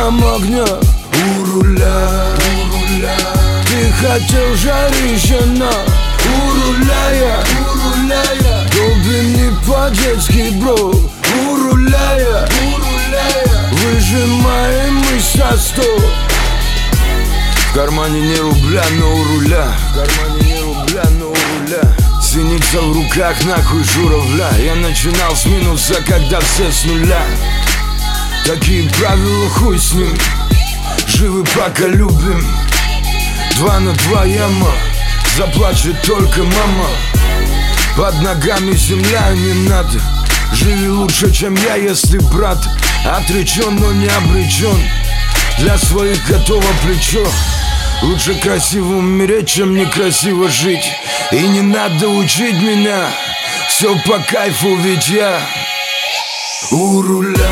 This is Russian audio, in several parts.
проводам огня. У руля, ты хотел жарища на. У руля я, долбим не по-детски, бро. У руля я, выжимаем мы со 100. В кармане не рубля, но у руля. Синица в руках, нахуй журавля. Я начинал с минуса, когда все с нуля. Такие правила, хуй с ним. Живы пока любим. 2 на 2 яма. Заплачет только мама. Под ногами земля, не надо. Живи лучше, чем я, если брат отречен, но не обречен. Для своих готово плечо. Лучше красиво умереть, чем некрасиво жить. И не надо учить меня. Все по кайфу, ведь я у руля.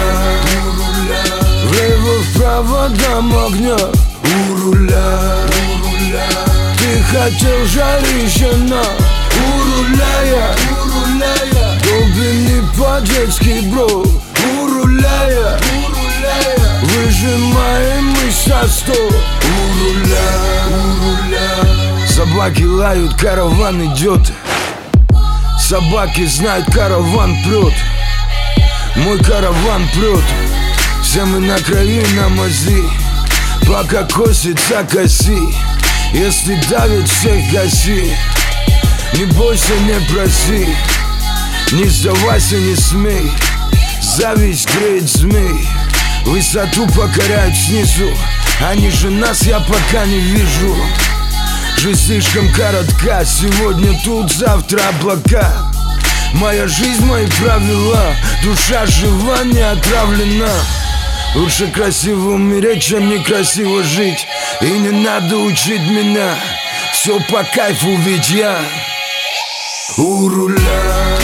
Влево-вправо дам огня. У руля. Ты хотел жарища на. У руля я, долбим не по-детски, бро. У руля я, выжимаем мы со 100. У руля. Собаки лают, караван идет. Собаки знают, караван прет. Мой караван прет. Все мы на крови, на мази. Пока косится, коси. Если давит, всех гаси. Не бойся, не проси. Не сдавайся, не смей. Зависть греет змей. Высоту покоряют снизу. А ниже нас я пока не вижу. Жизнь слишком коротка. Сегодня тут, завтра облака. Моя жизнь, мои правила. Душа жива, не отравлена. Лучше красиво умереть, чем некрасиво жить. И не надо учить меня. Все по кайфу, ведь я у руля.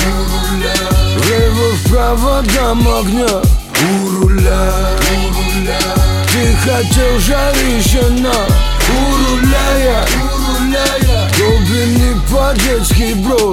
Влево-вправо дам огня. У руля. Ты хотел жарища на. У руля я, долбим не по-детски, бро.